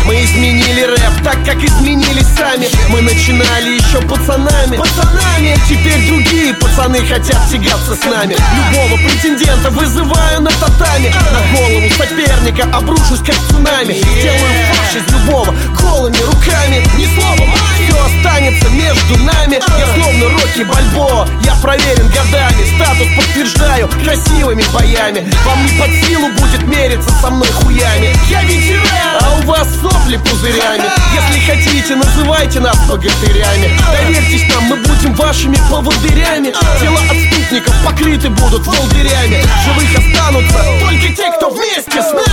Мы изменили рэп так, как изменились сами. Мы начинали еще пацанами. Теперь другие пацаны хотят тягаться с нами. Любого претендента вызываю на татами. На голову соперника обрушусь как цунами. Сделаю фарш из любого голыми руками. Ни слова, все останется между нами. Я словно Рокки Бальбоа, я проверен годами. Статус подтверждаю красивыми боями. Вам не под силу будет мериться со мной хуями. Я ветеран, а у вас сопли пузырями. Если хотите, называйте нас богатырями. Доверьтесь нам, мы будем вашими поводырями. Тела отступников покрыты будут волдырями. Живых останутся только те, кто вместе с нами.